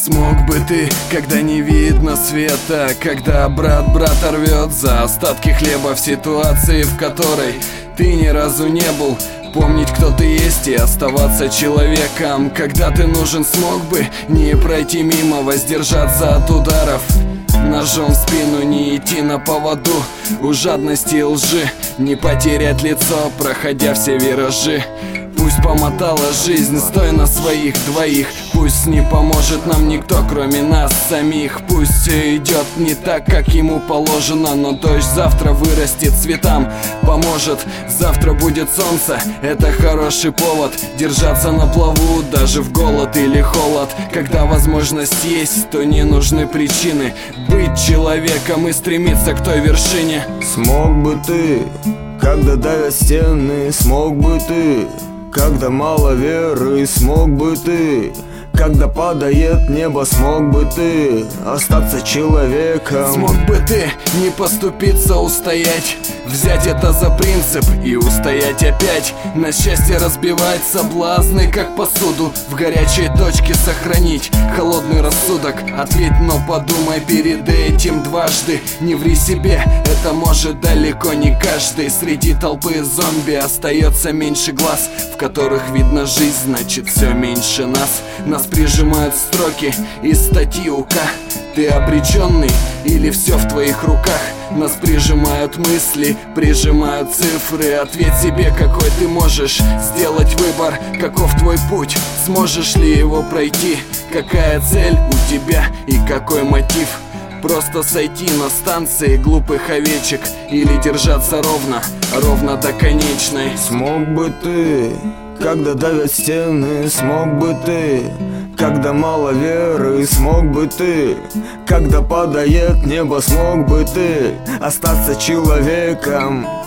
Смог бы ты, когда не видно света, когда брат рвет за остатки хлеба, в ситуации, в которой ты ни разу не был, помнить, кто ты есть, и оставаться человеком, когда ты нужен? Смог бы не пройти мимо, воздержаться от ударов ножом в спину, не идти на поводу у жадности и лжи, не потерять лицо, проходя все виражи? Пусть помотала жизнь, стой на своих двоих. Пусть не поможет нам никто, кроме нас самих. Пусть все идет не так, как ему положено, но дождь завтра вырастет цветам, поможет. Завтра будет солнце, это хороший повод держаться на плаву, даже в голод или холод. Когда возможность есть, то не нужны причины быть человеком и стремиться к той вершине. Смог бы ты, когда давят стены? Смог бы ты, когда мало веры? Смог бы ты, когда падает небо? Смог бы ты остаться человеком? Смог бы ты не поступиться, устоять, взять это за принцип и устоять опять? На счастье разбивать соблазны, как посуду, в горячей точке сохранить холодный рассудок. Ответь, но подумай перед этим дважды. Не ври себе, это может далеко не каждый. Среди толпы зомби остается меньше глаз, в которых видно жизнь, значит все меньше нас. Нас прижимают строки из статьи УК. Ты обреченный или все в твоих руках? Нас прижимают мысли, прижимают цифры. Ответь себе, какой ты можешь сделать выбор, каков твой путь, сможешь ли его пройти? Какая цель у тебя и какой мотив? Просто сойти на станции глупых овечек или держаться ровно до конечной? Смог бы ты, когда давят стены? Смог бы ты, когда мало веры? Смог бы ты, когда падает небо? Смог бы ты остаться человеком?